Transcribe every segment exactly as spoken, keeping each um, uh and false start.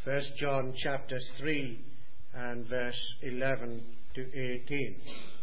First John chapter three and verse eleven to eighteen.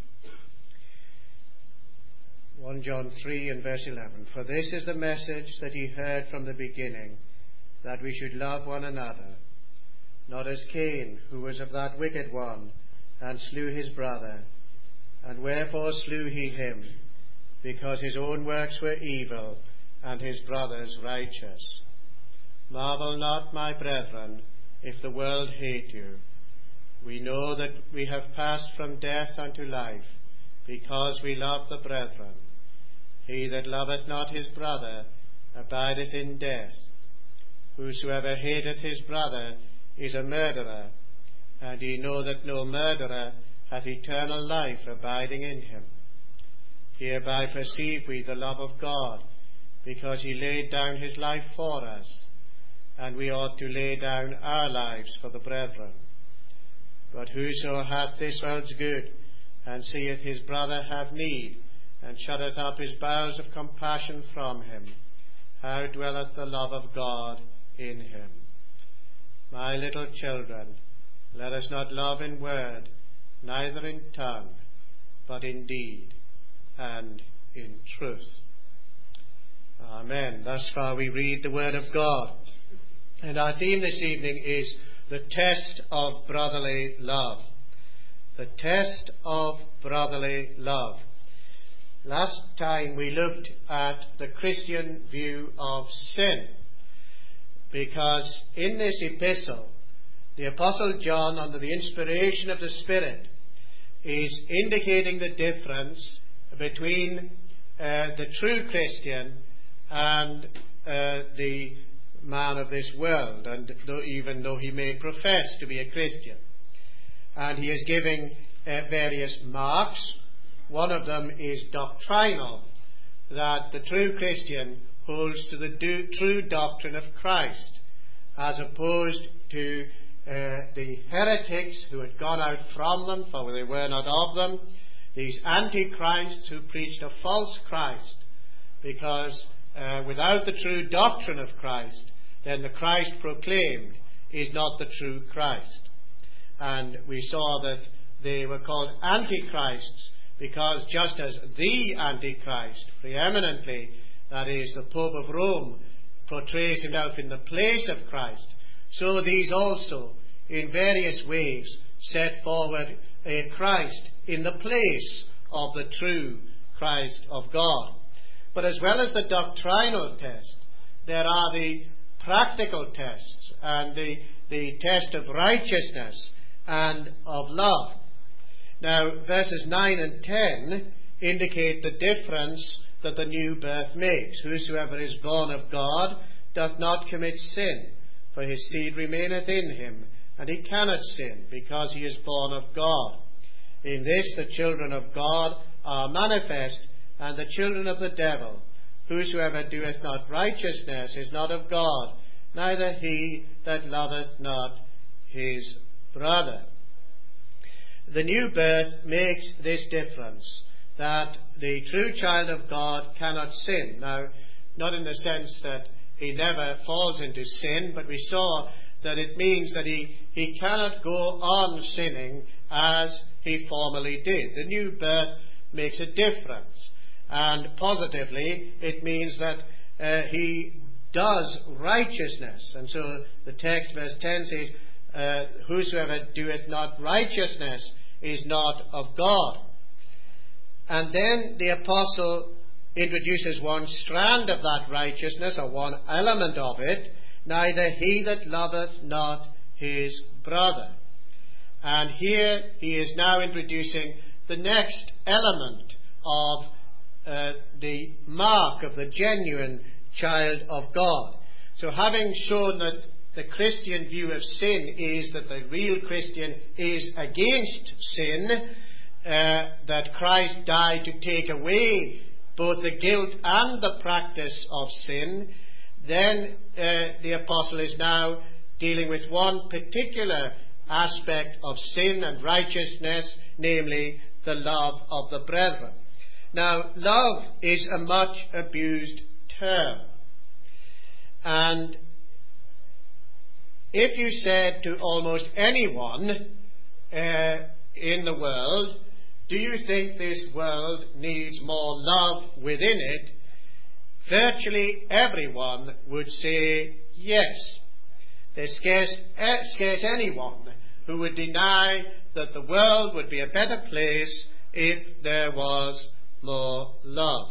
First John three and verse eleven. For this is the message that ye heard from the beginning, that we should love one another, not as Cain, who was of that wicked one, and slew his brother. And wherefore slew he him? Because his own works were evil, and his brother's righteous. Marvel not, my brethren, if the world hate you. We know that we have passed from death unto life, because we love the brethren. He that loveth not his brother abideth in death. Whosoever hateth his brother is a murderer, and ye know that no murderer hath eternal life abiding in him. Hereby perceive we the love of God, because he laid down his life for us, and we ought to lay down our lives for the brethren. But whoso hath this world's good, and seeth his brother have need, and shutteth up his bowels of compassion from him, how dwelleth the love of God in him? My little children, let us not love in word, neither in tongue, but in deed and in truth. Amen. Thus far we read the word of God. And our theme this evening is the test of brotherly love. The test of brotherly love. Last time we looked at the Christian view of sin, because in this epistle, the Apostle John, under the inspiration of the Spirit, is indicating the difference between uh, the true Christian and uh, the man of this world, and though, even though he may profess to be a Christian. And he is giving uh, various marks. One of them is doctrinal, that the true Christian holds to the do, true doctrine of Christ, as opposed to uh, the heretics who had gone out from them, for they were not of them, these antichrists who preached a false Christ, because uh, without the true doctrine of Christ, then the Christ proclaimed is not the true Christ. And we saw that they were called antichrists because just as the Antichrist, preeminently, that is the Pope of Rome, portrays himself in the place of Christ, so these also, in various ways, set forward a Christ in the place of the true Christ of God. But as well as the doctrinal test, there are the practical tests, and the, the test of righteousness and of love. Now, verses nine and ten indicate the difference that the new birth makes. Whosoever is born of God doth not commit sin, for his seed remaineth in him, and he cannot sin, because he is born of God. In this the children of God are manifest, and the children of the devil. Whosoever doeth not righteousness is not of God, neither he that loveth not his brother. The new birth makes this difference, that the true child of God cannot sin. Now, not in the sense that he never falls into sin, but we saw that it means that he, he cannot go on sinning as he formerly did. The new birth makes a difference. And positively, it means that uh, he does righteousness. And so the text, verse ten, says, uh, whosoever doeth not righteousness is not of God. And then the apostle introduces one strand of that righteousness, or one element of it, neither he that loveth not his brother. And here he is now introducing the next element of uh, the mark of the genuine child of God. So having shown that the Christian view of sin is that the real Christian is against sin, uh, that Christ died to take away both the guilt and the practice of sin, then uh, the apostle is now dealing with one particular aspect of sin and righteousness, namely the love of the brethren. Now, love is a much abused term. And if you said to almost anyone uh, in the world, do you think this world needs more love within it? Virtually everyone would say yes. There's scarce, uh, scarce anyone who would deny that the world would be a better place if there was more love.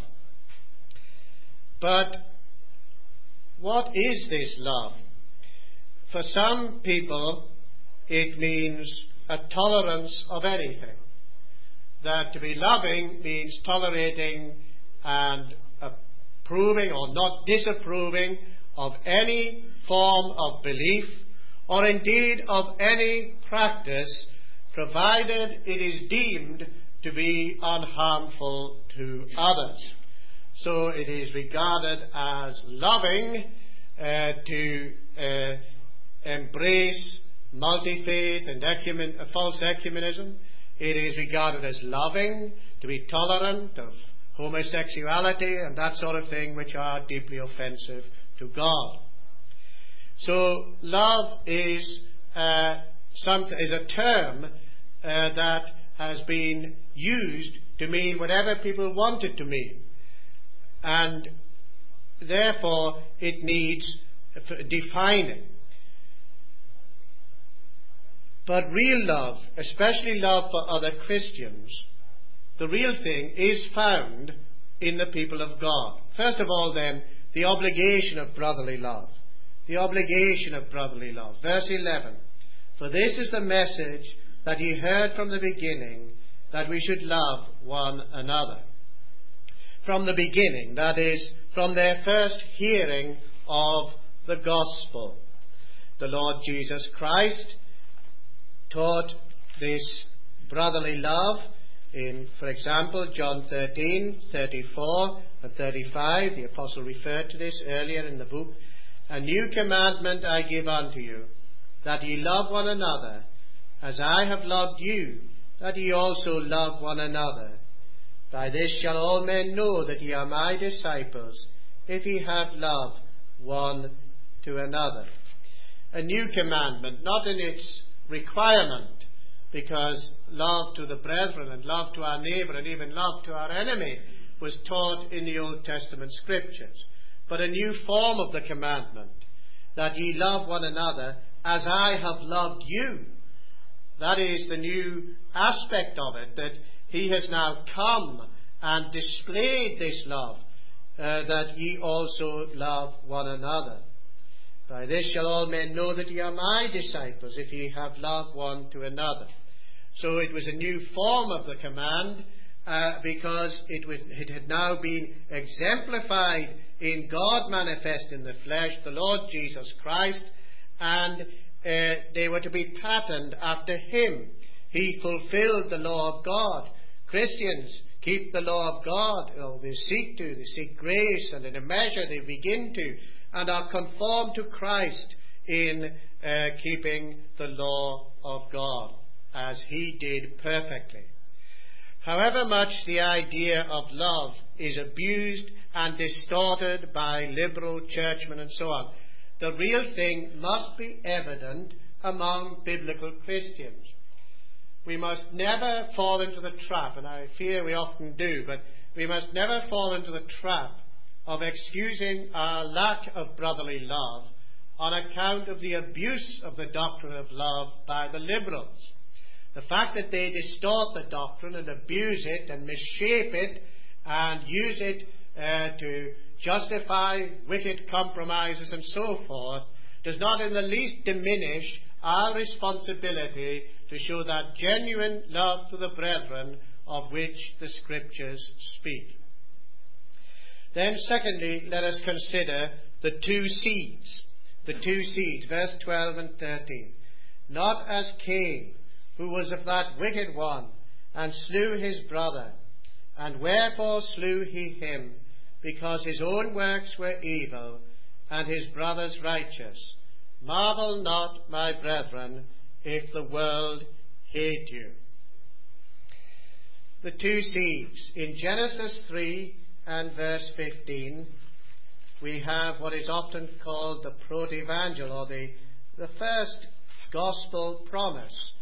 But what is this love? For some people, it means a tolerance of anything. That to be loving means tolerating and approving or not disapproving of any form of belief or indeed of any practice, provided it is deemed to be unharmful to others. So it is regarded as loving uh, to uh, embrace multi-faith and ecumen- uh, false ecumenism. It is regarded as loving to be tolerant of homosexuality and that sort of thing, which are deeply offensive to God. So love is uh, some, is a term uh, that has been used to mean whatever people want it to mean. And therefore it needs defining. But real love, especially love for other Christians, the real thing is found in the people of God. First of all, then, the obligation of brotherly love. The obligation of brotherly love. Verse eleven. For this is the message that ye heard from the beginning, that we should love one another. From the beginning, that is, from their first hearing of the gospel. The Lord Jesus Christ taught this brotherly love in, for example, John thirteen, thirty-four and thirty-five. The apostle referred to this earlier in the book. A new commandment I give unto you, that ye love one another, as I have loved you, that ye also love one another. By this shall all men know that ye are my disciples, if ye have love one to another. A new commandment, not in its requirement, because love to the brethren and love to our neighbour and even love to our enemy was taught in the Old Testament scriptures, but a new form of the commandment, that ye love one another as I have loved you. That is the new aspect of it, that he has now come and displayed this love, uh, that ye also love one another. By this shall all men know that ye are my disciples, if ye have love one to another. So it was a new form of the command, uh, because it, was, it had now been exemplified in God manifest in the flesh, the Lord Jesus Christ, and uh, they were to be patterned after him. He fulfilled the law of God. Christians keep the law of God, or they seek to, they seek grace, and in a measure they begin to, and are conformed to Christ in uh, keeping the law of God, as he did perfectly. However much the idea of love is abused and distorted by liberal churchmen and so on, the real thing must be evident among biblical Christians. We must never fall into the trap, and I fear we often do, but we must never fall into the trap of excusing our lack of brotherly love on account of the abuse of the doctrine of love by the liberals. The fact that they distort the doctrine and abuse it and misshape it and use it uh, to justify wicked compromises and so forth does not in the least diminish our responsibility to show that genuine love to the brethren of which the Scriptures speak. Then secondly, let us consider the two seeds. The two seeds, verse twelve and thirteen. Not as Cain, who was of that wicked one, and slew his brother. And wherefore slew he him? Because his own works were evil, and his brother's righteous. Marvel not, my brethren, if the world hate you. The two seeds. In Genesis three and verse fifteen, we have what is often called the protevangel, or the the first gospel promise.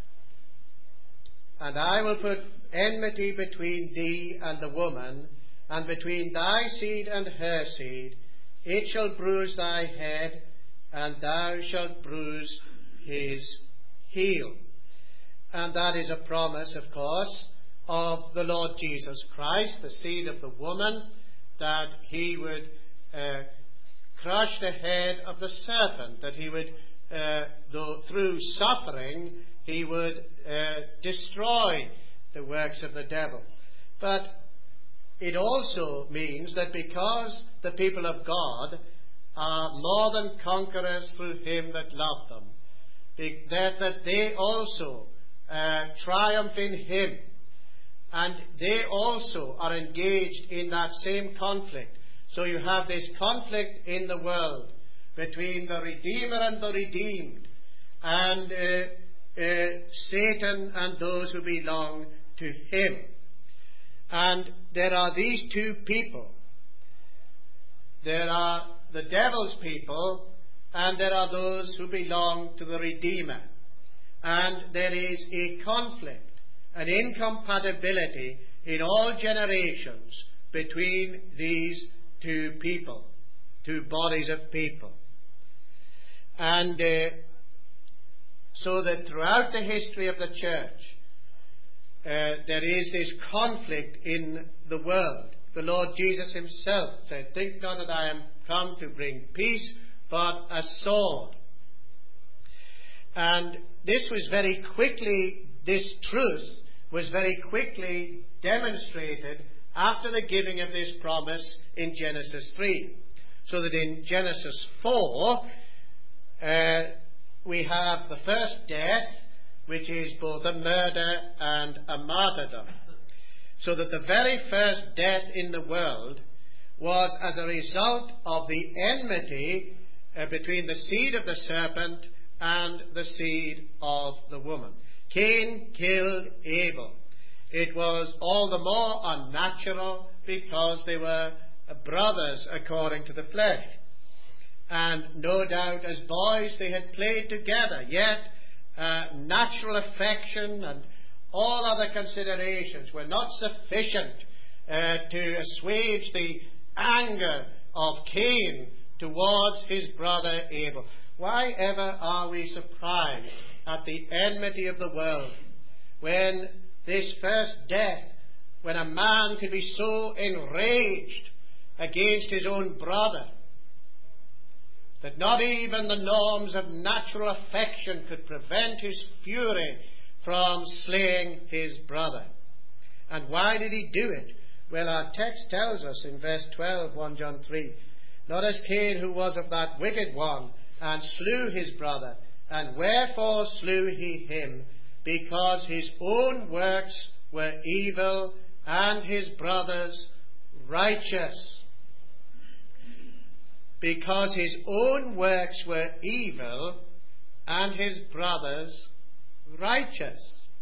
And I will put enmity between thee and the woman, and between thy seed and her seed. It shall bruise thy head, and thou shalt bruise his heel. And that is a promise, of course, of the Lord Jesus Christ, the seed of the woman, that he would uh, crush the head of the serpent, that he would, uh, though through suffering, he would uh, destroy the works of the devil. But it also means that because the people of God are more than conquerors through him that loved them, that, that they also uh, triumph in him, and they also are engaged in that same conflict. So you have this conflict in the world between the Redeemer and the redeemed, and uh, uh, Satan and those who belong to him. And there are these two people. There are the devil's people, and there are those who belong to the Redeemer. And there is a conflict, an incompatibility in all generations between these two people, two bodies of people. And uh, so that throughout the history of the church, uh, there is this conflict in the world. The Lord Jesus himself said, "Think not that I am come to bring peace, but a sword." And this was very quickly, this truth was very quickly demonstrated after the giving of this promise in Genesis three. So that in Genesis four, uh, we have the first death, which is both a murder and a martyrdom. So that the very first death in the world was as a result of the enmity uh, between the seed of the serpent and the seed of the woman. Cain killed Abel. It was all the more unnatural because they were brothers according to the flesh. And no doubt as boys they had played together, yet uh, natural affection and all other considerations were not sufficient uh, to assuage the anger of Cain towards his brother Abel. Why ever are we surprised at the enmity of the world when this first death, when a man could be so enraged against his own brother that not even the norms of natural affection could prevent his fury from slaying his brother? And why did he do it? Well, our text tells us in verse twelve, First John three, "Not as Cain, who was of that wicked one, and slew his brother. And wherefore slew he him? Because his own works were evil, and his brother's righteous." Because his own works were evil, and his brother's righteous.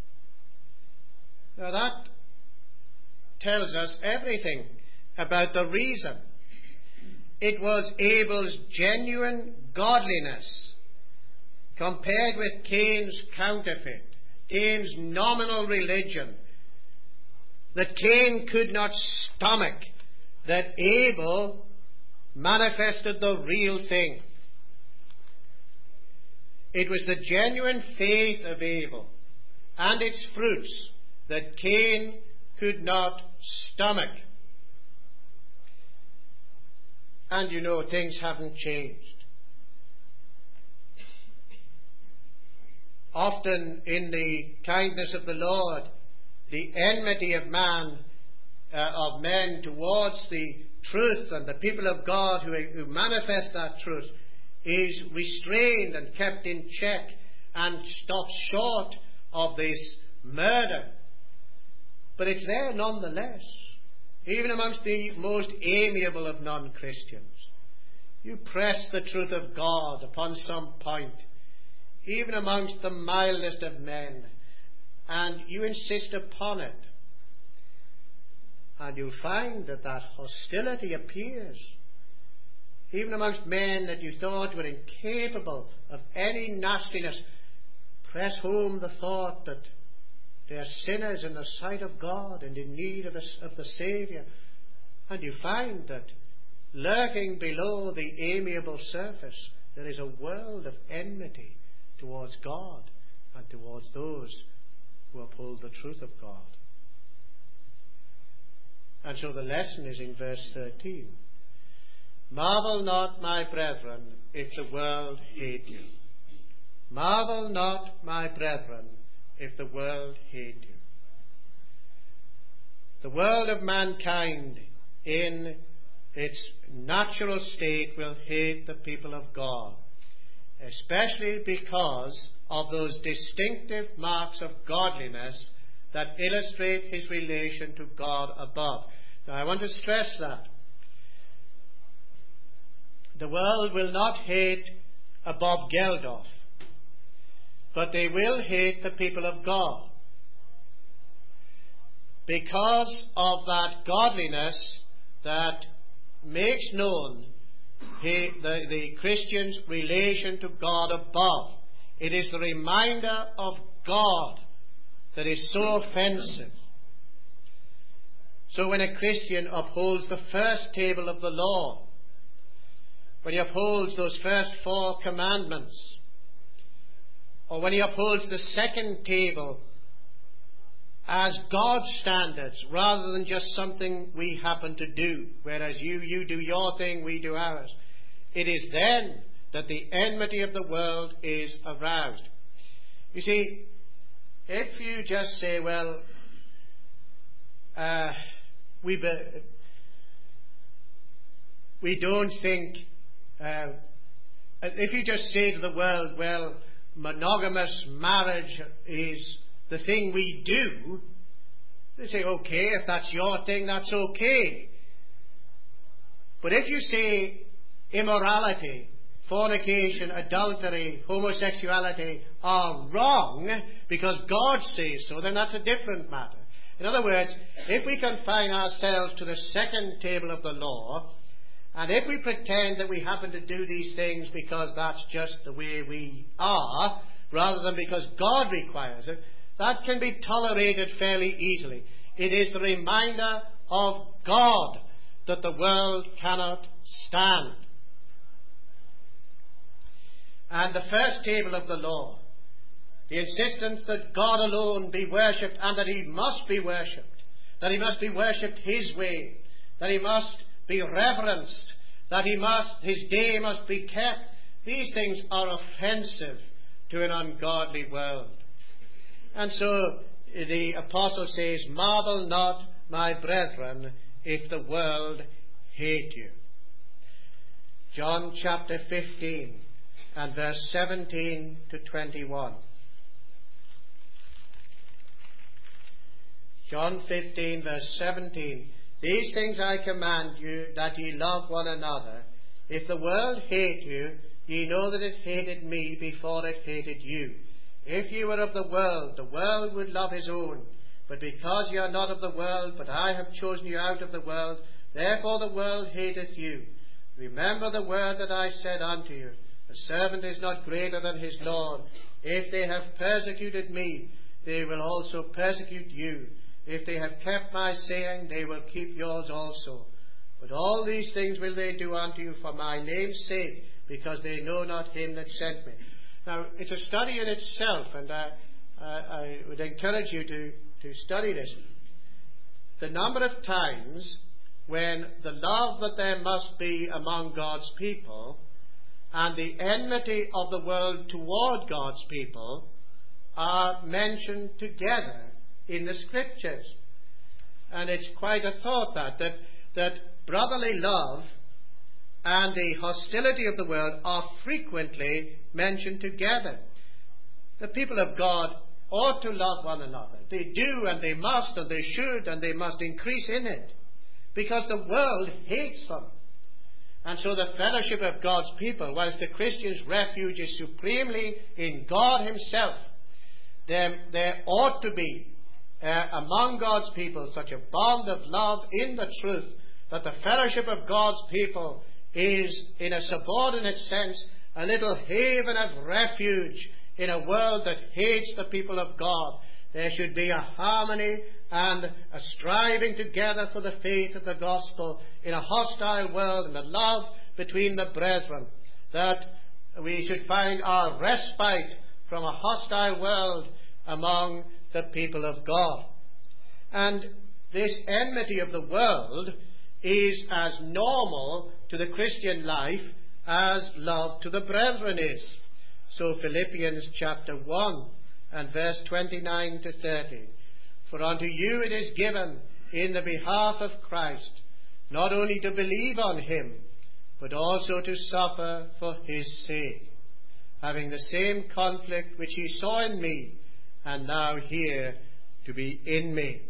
Now that tells us everything about the reason. It was Abel's genuine godliness compared with Cain's counterfeit, Cain's nominal religion, that Cain could not stomach, that Abel manifested the real thing. It was the genuine faith of Abel and its fruits that Cain could not stomach. And you know, things haven't changed. Often in the kindness of the Lord, the enmity of man, uh, of men towards the truth and the people of God who, who manifest that truth is restrained and kept in check and stopped short of this murder. But it's there nonetheless, even amongst the most amiable of non-Christians. You press the truth of God upon some point, even amongst the mildest of men, and you insist upon it. And you'll find that that hostility appears even amongst men that you thought were incapable of any nastiness, press home the thought that they are sinners in the sight of God and in need of, a, of the Saviour. And you find that lurking below the amiable surface, there is a world of enmity towards God and towards those who uphold the truth of God. And so the lesson is in verse thirteen. Marvel not, my brethren, if the world hate you. Marvel not, my brethren, if the world hate you. The world of mankind in its natural state will hate the people of God, especially because of those distinctive marks of godliness that illustrate his relation to God above. Now, I want to stress that. The world will not hate a Bob Geldof, but they will hate the people of God because of that godliness that makes known he, the, the Christian's relation to God above. It is the reminder of God that is so offensive. So when a Christian upholds the first table of the law, when he upholds those first four commandments, or when he upholds the second table as God's standards rather than just something we happen to do, whereas you, you do your thing, we do ours, it is then that the enmity of the world is aroused. You see, if you just say, well, uh, we, be, we don't think, uh, if you just say to the world, well, monogamous marriage is the thing we do, they say, okay, if that's your thing, that's okay. But if you say immorality, fornication, adultery, homosexuality are wrong because God says so, then that's a different matter. In other words, if we confine ourselves to the second table of the law, and if we pretend that we happen to do these things because that's just the way we are, rather than because God requires it, that can be tolerated fairly easily. It is the reminder of God that the world cannot stand. And the first table of the law, the insistence that God alone be worshipped and that he must be worshipped, that he must be worshipped his way, that he must be reverenced, that he must, his day must be kept. These things are offensive to an ungodly world. And so the apostle says, marvel not, my brethren, if the world hate you. John chapter fifteen and verse seventeen to twenty-one. John fifteen verse seventeen. These things I command you, that ye love one another. If the world hate you, ye know that it hated me before it hated you. If ye were of the world, the world would love his own. But because ye are not of the world, but I have chosen you out of the world, therefore the world hateth you. Remember the word that I said unto you, the servant is not greater than his Lord. If they have persecuted me, they will also persecute you. If they have kept my saying, they will keep yours also. But all these things will they do unto you for my name's sake, because they know not him that sent me. Now, it's a study in itself, and I, I, I would encourage you to, to study this. The number of times when the love that there must be among God's people and the enmity of the world toward God's people are mentioned together in the Scriptures. And it's quite a thought that, that, that brotherly love and the hostility of the world are frequently mentioned together. The people of God ought to love one another. They do, and they must, and they should, and they must increase in it, because the world hates them. And so the fellowship of God's people, whilst the Christian's refuge is supremely in God himself, there, there ought to be uh, among God's people such a bond of love in the truth that the fellowship of God's people is, in a subordinate sense, a little haven of refuge in a world that hates the people of God. There should be a harmony and a striving together for the faith of the gospel in a hostile world, and a love between the brethren, that we should find our respite from a hostile world among the people of God. And this enmity of the world is as normal to the Christian life as love to the brethren is. So Philippians chapter one and verse twenty-nine to thirty. For unto you it is given in the behalf of Christ, not only to believe on him, but also to suffer for his sake, having the same conflict which he saw in me, and now here to be in me.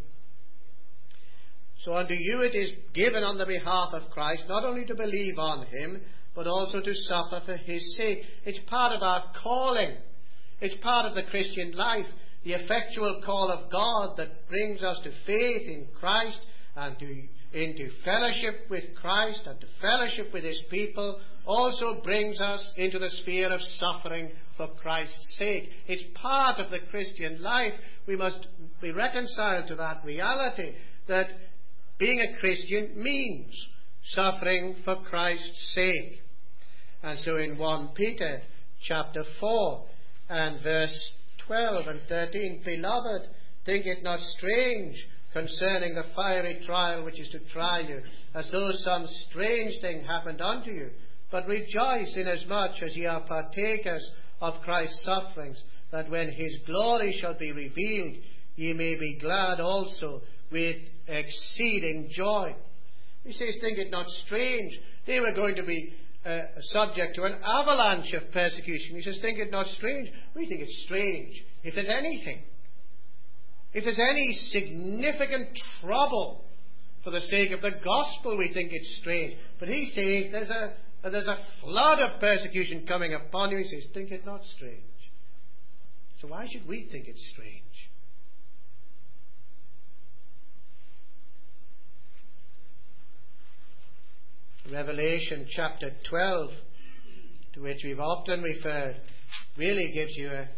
So unto you it is given on the behalf of Christ, not only to believe on him, but also to suffer for his sake. It's part of our calling. It's part of the Christian life. The effectual call of God that brings us to faith in Christ and to, into fellowship with Christ and to fellowship with his people also brings us into the sphere of suffering for Christ's sake. It's part of the Christian life. We must be reconciled to that reality, that being a Christian means suffering for Christ's sake. And so in First Peter chapter four and verse twelve and thirteen, Beloved, think it not strange concerning the fiery trial which is to try you, as though some strange thing happened unto you. But rejoice inasmuch as ye are partakers of Christ's sufferings, that when his glory shall be revealed, ye may be glad also with exceeding joy. He says, think it not strange. They were going to be uh, subject to an avalanche of persecution. He says, think it not strange. We think it's strange if there's anything. If there's any significant trouble for the sake of the gospel, we think it's strange. But he says there's a, there's a flood of persecution coming upon you. He says, think it not strange. So why should we think it's strange? Revelation chapter twelve, to which we've often referred, really gives you a,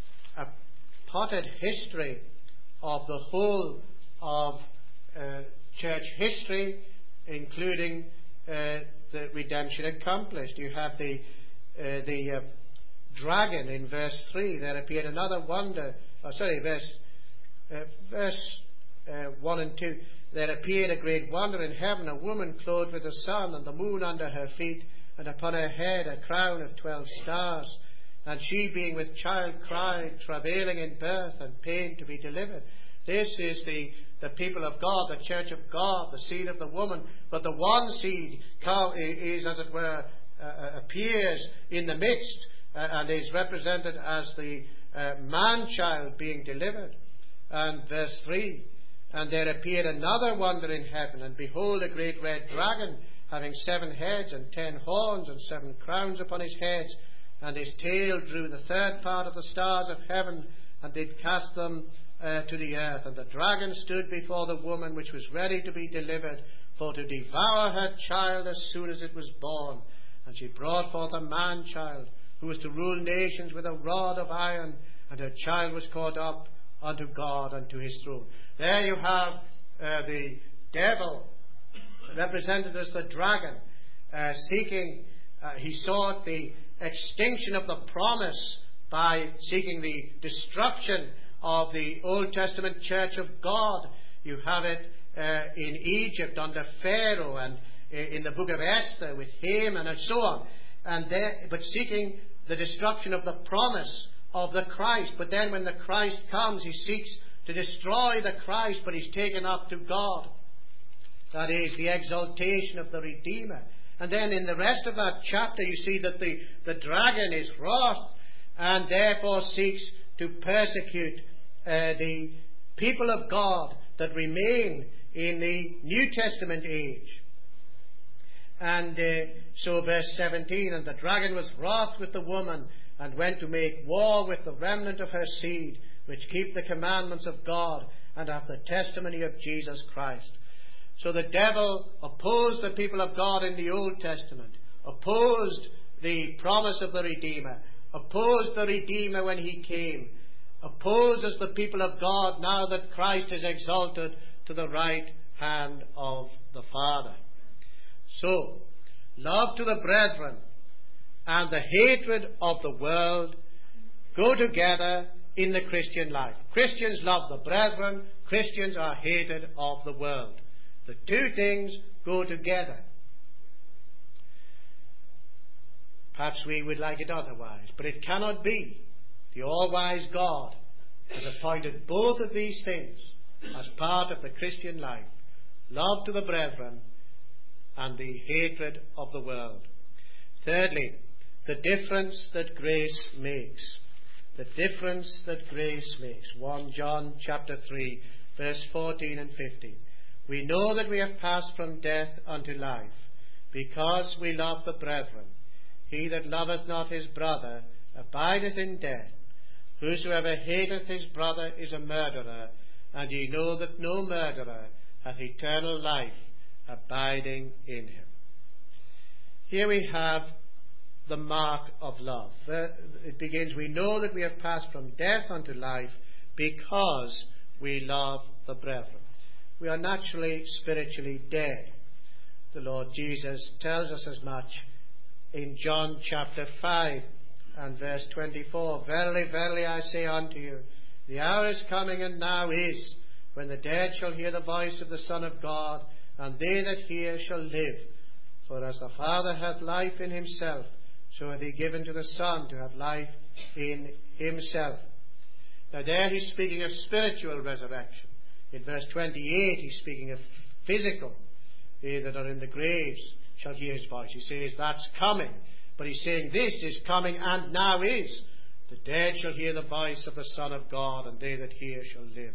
a potted history of the whole of uh, church history, including uh, the redemption accomplished. You have the uh, the uh, dragon in verse three. There appeared another wonder. Oh, sorry, verse uh, verse uh, one and two. There appeared a great wonder in heaven, a woman clothed with the sun and the moon under her feet, and upon her head a crown of twelve stars. And she, being with child, cried, travailing in birth and pain to be delivered. This is the, the people of God, the church of God, the seed of the woman. But the one seed is, as it were, uh, appears in the midst uh, and is represented as the uh, man-child being delivered. And verse three, and there appeared another wonder in heaven, and behold, a great red dragon, having seven heads and ten horns and seven crowns upon his heads, and his tail drew the third part of the stars of heaven, and did cast them uh, to the earth. And the dragon stood before the woman, which was ready to be delivered, for to devour her child as soon as it was born. And she brought forth a man-child, who was to rule nations with a rod of iron, and her child was caught up unto God and to his throne. There you have uh, the devil, represented as the dragon, uh, seeking, uh, he sought the extinction of the promise by seeking the destruction of the Old Testament church of God. You have it uh, in Egypt under Pharaoh, and in the book of Esther with Haman and so on. And there, but seeking the destruction of the promise of the Christ. But then when the Christ comes, he seeks to destroy the Christ, but he's taken up to God. That is the exaltation of the Redeemer. And then in the rest of that chapter you see that the, the dragon is wroth and therefore seeks to persecute uh, the people of God that remain in the New Testament age. And uh, so verse seventeen, and the dragon was wroth with the woman, and went to make war with the remnant of her seed, which keep the commandments of God and have the testimony of Jesus Christ. So the devil opposed the people of God in the Old Testament, opposed the promise of the Redeemer, opposed the Redeemer when he came, opposes the people of God now that Christ is exalted to the right hand of the Father. So, love to the brethren and the hatred of the world go together in the Christian life. Christians love the brethren, Christians are hated of the world. The two things go together. Perhaps we would like it otherwise, but it cannot be. The all-wise God has appointed both of these things as part of the Christian life. Love to the brethren and the hatred of the world. Thirdly, the difference that grace makes. The difference that grace makes. First John chapter three, verse fourteen and fifteen. We know that we have passed from death unto life, because we love the brethren. He that loveth not his brother abideth in death. Whosoever hateth his brother is a murderer, and ye know that no murderer hath eternal life abiding in him. Here we have the mark of love. It begins, we know that we have passed from death unto life because we love the brethren. We are naturally, spiritually dead. The Lord Jesus tells us as much in John chapter five and verse twenty-four. Verily, verily, I say unto you, the hour is coming, and now is, when the dead shall hear the voice of the Son of God, and they that hear shall live. For as the Father hath life in himself, so hath he given to the Son to have life in himself. Now there he's speaking of spiritual resurrection. In verse twenty-eight he's speaking of physical. They that are in the graves shall hear his voice. He says that's coming. But he's saying this is coming and now is. The dead shall hear the voice of the Son of God, and they that hear shall live.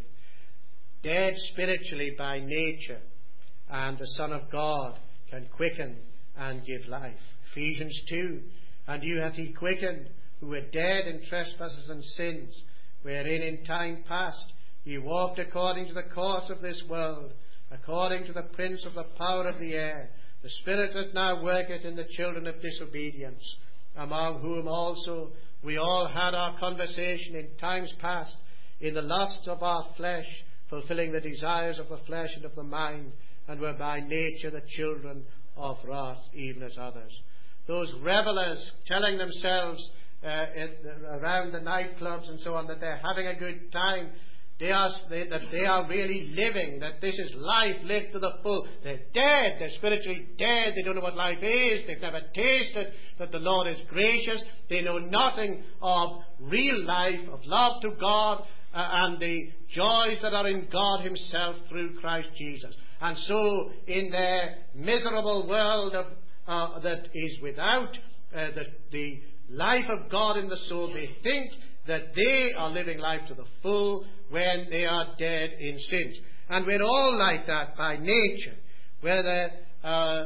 Dead spiritually by nature, and the Son of God can quicken and give life. Ephesians two, and you hath he quickened, who were dead in trespasses and sins, wherein in time past ye walked according to the course of this world, according to the prince of the power of the air, the spirit that now worketh in the children of disobedience, among whom also we all had our conversation in times past, in the lusts of our flesh, fulfilling the desires of the flesh and of the mind, and were by nature the children of wrath, even as others. Those revellers telling themselves uh, in, around the nightclubs and so on that they're having a good time, They are, they, that they are really living, that this is life lived to the full. They're dead. They're spiritually dead. They don't know what life is. They've never tasted that the Lord is gracious. They know nothing of real life, of love to God, uh, and the joys that are in God himself through Christ Jesus. And so, in their miserable world of, uh, that is without uh, the, the life of God in the soul, they think that they are living life to the full when they are dead in sins. And we're all like that by nature, whether uh, uh,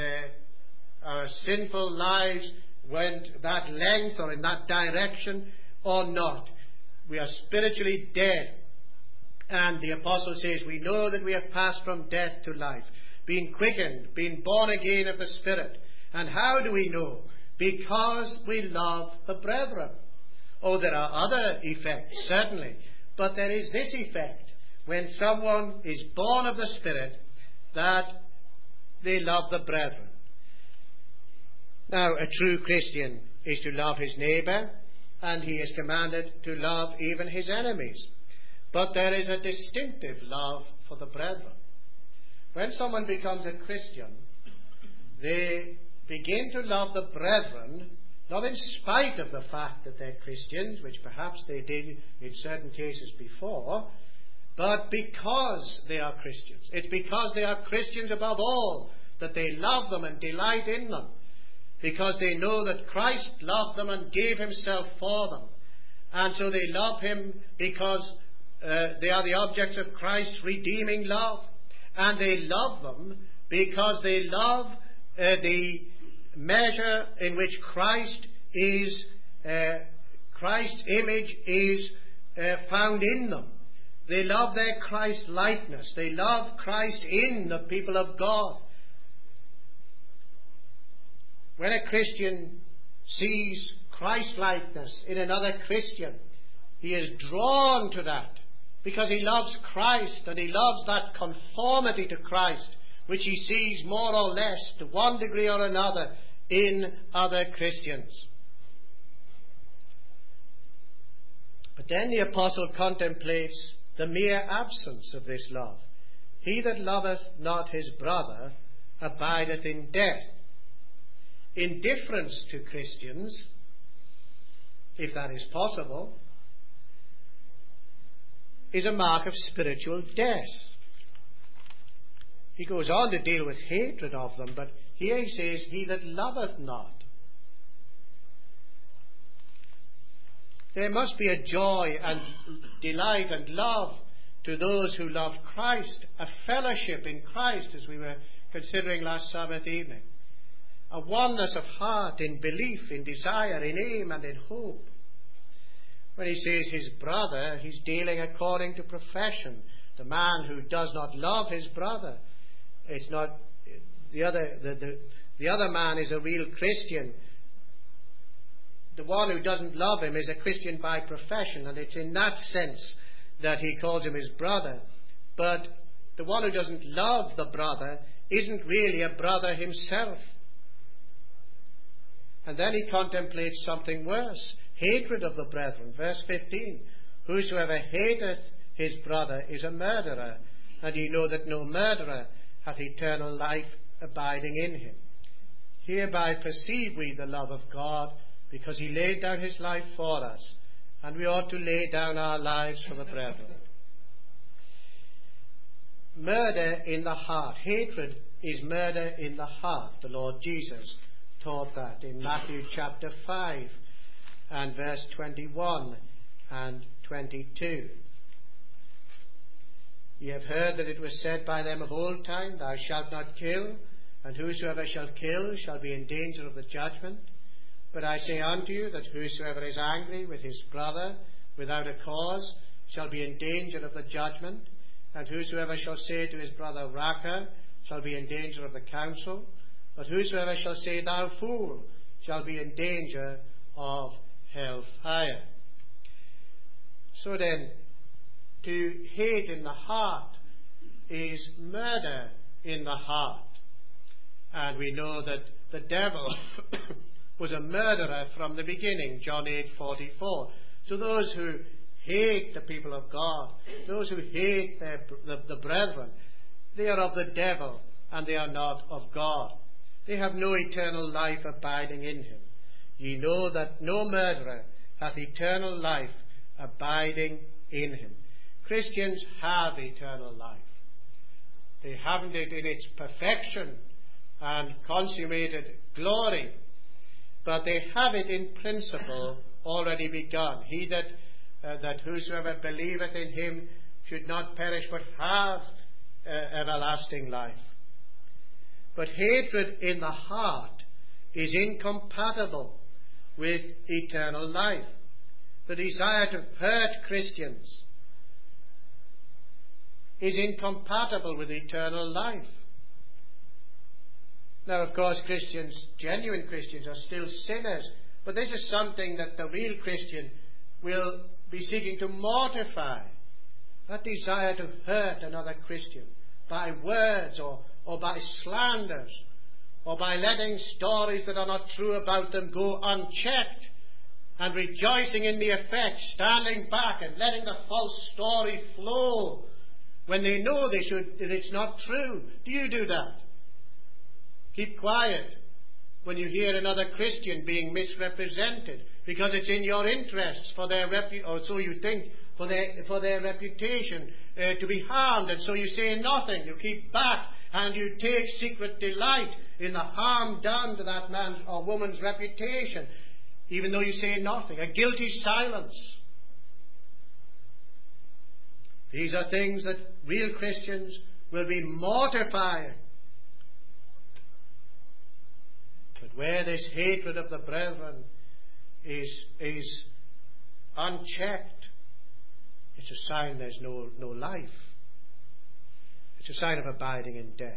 our sinful lives went that length or in that direction or not. We are spiritually dead. And the apostle says, we know that we have passed from death to life, being quickened, being born again of the Spirit. And how do we know? Because we love the brethren. Oh, there are other effects, certainly. But there is this effect, when someone is born of the Spirit, that they love the brethren. Now, a true Christian is to love his neighbour, and he is commanded to love even his enemies. But there is a distinctive love for the brethren. When someone becomes a Christian, they begin to love the brethren, not in spite of the fact that they're Christians, which perhaps they did in certain cases before, but because they are Christians. It's because they are Christians above all that they love them and delight in them, because they know that Christ loved them and gave himself for them. And so they love him because uh, they are the objects of Christ's redeeming love. And they love them because they love uh, the measure in which Christ is, uh, Christ's image is uh, found in them. They love their Christ-likeness. They love Christ in the people of God. When a Christian sees Christ-likeness in another Christian, he is drawn to that because he loves Christ, and he loves that conformity to Christ which he sees more or less to one degree or another in other Christians. But then the apostle contemplates the mere absence of this love. He that loveth not his brother abideth in death. Indifference to Christians, if that is possible, is a mark of spiritual death. He goes on to deal with hatred of them, but here he says, he that loveth not. There must be a joy and delight and love to those who love Christ, a fellowship in Christ, as we were considering last Sabbath evening. A oneness of heart in belief, in desire, in aim and in hope. When he says his brother, he's dealing according to profession. The man who does not love his brother, it's not the other. The, the, the other man is a real Christian. The one who doesn't love him is a Christian by profession, and it's in that sense that he calls him his brother. But the one who doesn't love the brother isn't really a brother himself. And then he contemplates something worse. Hatred of the brethren. Verse fifteen. Whosoever hateth his brother is a murderer, and ye know that no murderer hath eternal life abiding in him. Hereby perceive we the love of God, because he laid down his life for us, and we ought to lay down our lives for the brethren. Murder in the heart. Hatred is murder in the heart. The Lord Jesus taught that in Matthew chapter five and verse twenty-one and twenty-two. Ye have heard that it was said by them of old time, Thou shalt not kill, and whosoever shall kill shall be in danger of the judgment. But I say unto you that whosoever is angry with his brother without a cause shall be in danger of the judgment. And whosoever shall say to his brother, Raca, shall be in danger of the council. But whosoever shall say, Thou fool, shall be in danger of hell fire. So then, to hate in the heart is murder in the heart. And we know that the devil was a murderer from the beginning, John eight forty-four. So those who hate the people of God, those who hate their, the, the brethren, they are of the devil and they are not of God. They have no eternal life abiding in him. Ye know that no murderer hath eternal life abiding in him. Christians have eternal life. They haven't it in its perfection and consummated glory, but they have it in principle already begun. He that uh, that whosoever believeth in him should not perish but have uh, everlasting life. But hatred in the heart is incompatible with eternal life. The desire to hurt Christians is incompatible with eternal life. Now, of course, Christians, genuine Christians, are still sinners, but this is something that the real Christian will be seeking to mortify. That desire to hurt another Christian by words or, or by slanders or by letting stories that are not true about them go unchecked and rejoicing in the effect, standing back and letting the false story flow when they know they should, that it's not true. Do you do that? Keep quiet when you hear another Christian being misrepresented, because it's in your interests for their repu- or so you think, for their for their reputation uh, to be harmed, and so you say nothing. You keep back and you take secret delight in the harm done to that man's or woman's reputation, even though you say nothing. A guilty silence. These are things that real Christians will be mortified. But where this hatred of the brethren is, is unchecked, it's a sign there's no, no life. It's a sign of abiding in death.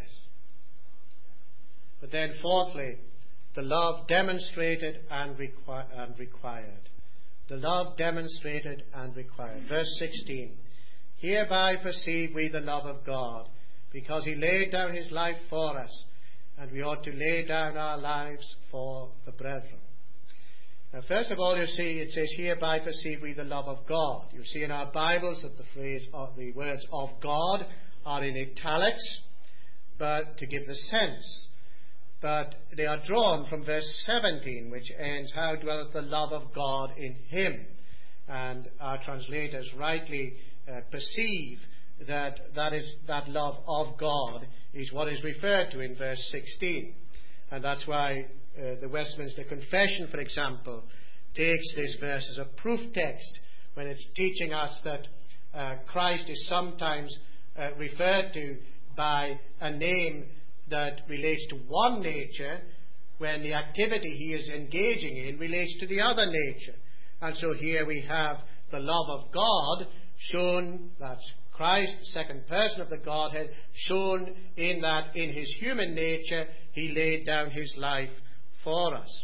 But then fourthly, the love demonstrated and, requi- and required. The love demonstrated and required. Verse sixteen. Hereby perceive we the love of God, because he laid down his life for us, and we ought to lay down our lives for the brethren. Now, first of all, you see, it says, hereby perceive we the love of God. You see in our Bibles that the phrase, or the words of God are in italics, but to give the sense. But they are drawn from verse seventeen, which ends, how dwelleth the love of God in him? And our translators rightly uh, perceive that that, is, that love of God is what is referred to in verse sixteen. And that's why uh, the Westminster Confession, for example, takes this verse as a proof text when it's teaching us that uh, Christ is sometimes uh, referred to by a name that relates to one nature when the activity he is engaging in relates to the other nature. And so here we have the love of God shown, that's Christ, the second person of the Godhead, shown in that in his human nature he laid down his life for us.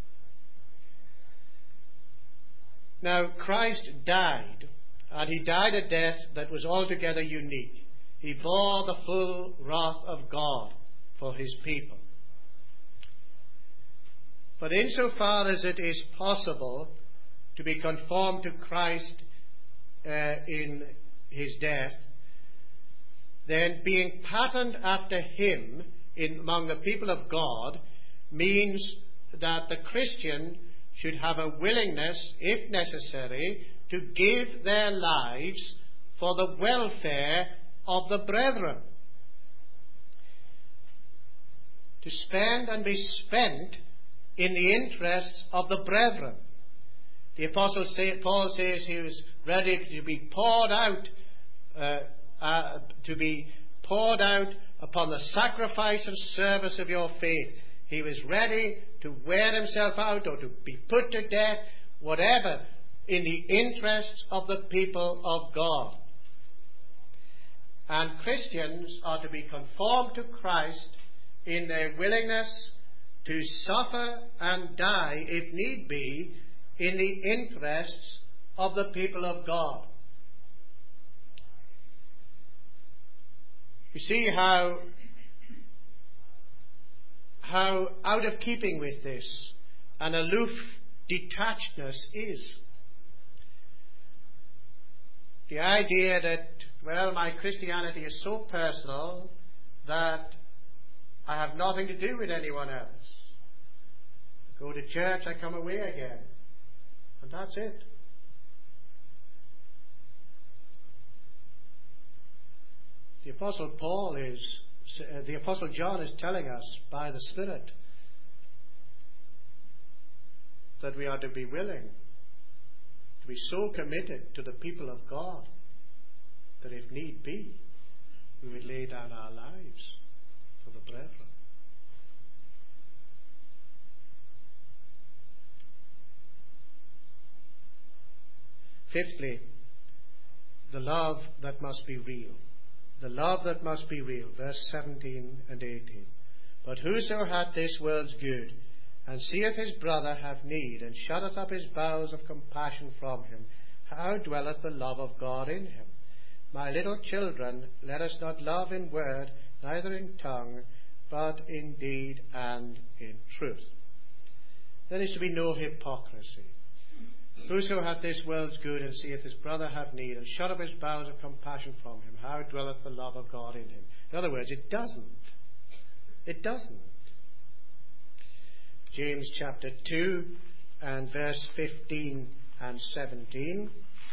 Now, Christ died, and he died a death that was altogether unique. He bore the full wrath of God for his people. But insofar as it is possible to be conformed to Christ uh, in his death, then being patterned after him in, among the people of God means that the Christian should have a willingness, if necessary, to give their lives for the welfare of the brethren. To spend and be spent in the interests of the brethren. The Apostle say, Paul says he was ready to be poured out, uh, uh, to be poured out upon the sacrifice and service of your faith. He was ready to wear himself out or to be put to death, whatever, in the interests of the people of God. And Christians are to be conformed to Christ in their willingness to suffer and die, if need be, in the interests of the people of God. You see how, how out of keeping with this an aloof detachedness is. The idea that, well, my Christianity is so personal that I have nothing to do with anyone else. I go to church, I come away again. And that's it. The Apostle Paul is, uh, the Apostle John is telling us by the Spirit that we are to be willing to be so committed to the people of God that if need be, we would lay down our lives for the brethren. Fifthly, the love that must be real. The love that must be real. Verse seventeen and eighteen. But whoso hath this world's good, and seeth his brother have need, and shutteth up his bowels of compassion from him, how dwelleth the love of God in him? My little children, let us not love in word, neither in tongue, but in deed and in truth. There is to be no hypocrisy. Whoso hath this world's good, and seeth his brother have need, and shut up his bowels of compassion from him, how dwelleth the love of God in him? In other words, it doesn't. It doesn't. James chapter two and verse fifteen and seventeen.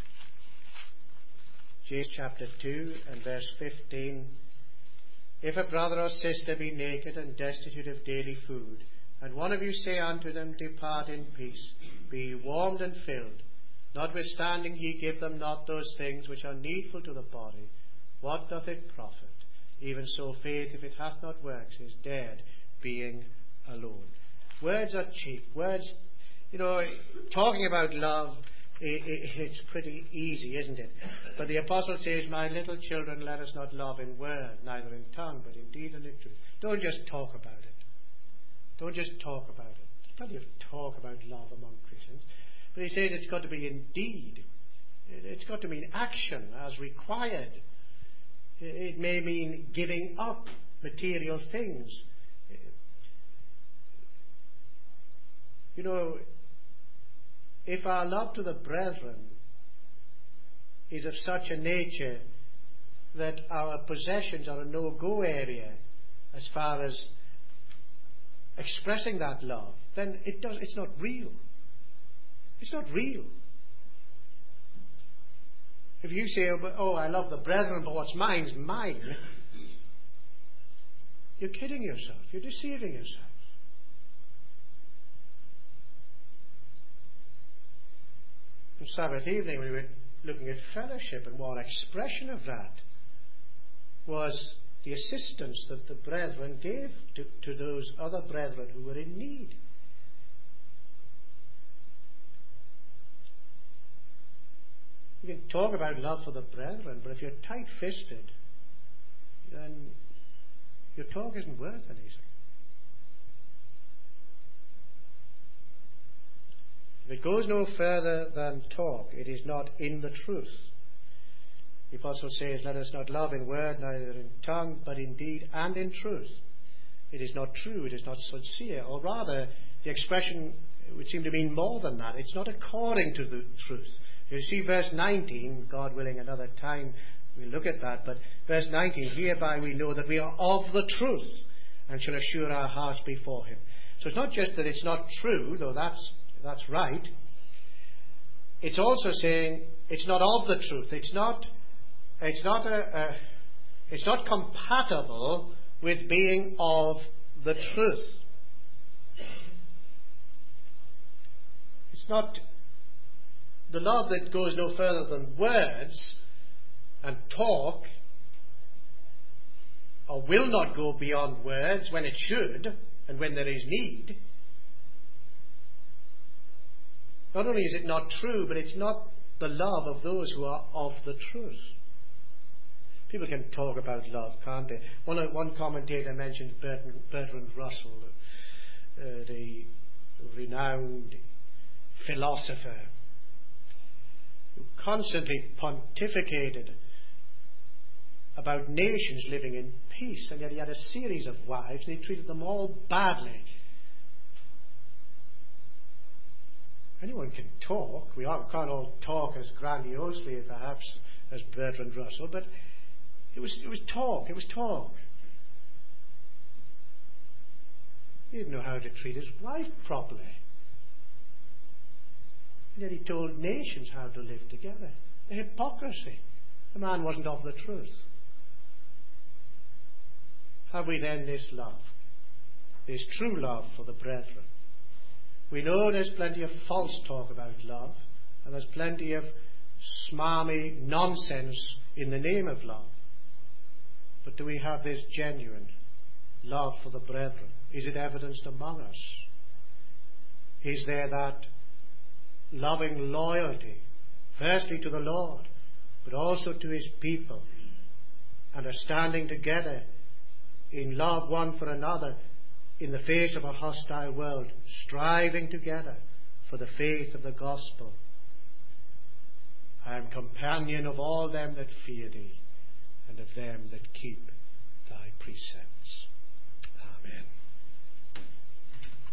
James chapter two and verse fifteen. If a brother or sister be naked and destitute of daily food, and one of you say unto them, depart in peace, be ye warmed and filled, notwithstanding ye give them not those things which are needful to the body, what doth it profit? Even so faith, if it hath not works, is dead, being alone. Words are cheap. Words, you know, talking about love, it, it, it's pretty easy, isn't it? But the apostle says, my little children, let us not love in word, neither in tongue, but in deed and in truth. Don't just talk about it. Don't just talk about it. There's plenty of talk about love among Christians. But he says it's got to be in deed. It's got to mean action as required. It may mean giving up material things. You know, if our love to the brethren is of such a nature that our possessions are a no-go area as far as expressing that love, then it does, it's not real. It's not real. If you say, oh, I love the brethren, but what's mine's mine, you're kidding yourself. You're deceiving yourself. On Sabbath evening, we were looking at fellowship, and one expression of that was the assistance that the brethren gave to, to those other brethren who were in need. You can talk about love for the brethren, but if you're tight-fisted, then your talk isn't worth anything. If it goes no further than talk, it is not in the truth. The apostle says, let us not love in word, neither in tongue, but in deed and in truth. It is not true, it is not sincere. Or rather, the expression would seem to mean more than that. It's not according to the truth. You see verse nineteen, God willing another time we'll look at that, but verse nineteen, hereby we know that we are of the truth and shall assure our hearts before him. So it's not just that it's not true, though that's that's right. It's also saying it's not of the truth. It's not it's not a, a it's not compatible with being of the truth. It's not the love that goes no further than words and talk, or will not go beyond words when it should and when there is need. Not only is it not true, but it's not the love of those who are of the truth. People can talk about love, can't they? One, one commentator mentioned Bertrand, Bertrand Russell, uh, the renowned philosopher, who constantly pontificated about nations living in peace, and yet he had a series of wives and he treated them all badly. Anyone can talk. We can't all talk as grandiosely, perhaps, as Bertrand Russell, but it was it was talk. It was talk. He didn't know how to treat his wife properly. And yet he told nations how to live together. The hypocrisy. The man wasn't of the truth. Have we then this love? This true love for the brethren? We know there's plenty of false talk about love, and there's plenty of smarmy nonsense in the name of love. But do we have this genuine love for the brethren? Is it evidenced among us? Is there that loving loyalty, firstly to the Lord, but also to his people, and a standing together in love one for another in the face of a hostile world, striving together for the faith of the gospel? I am companion of all them that fear thee, and of them that keep thy precepts. Amen.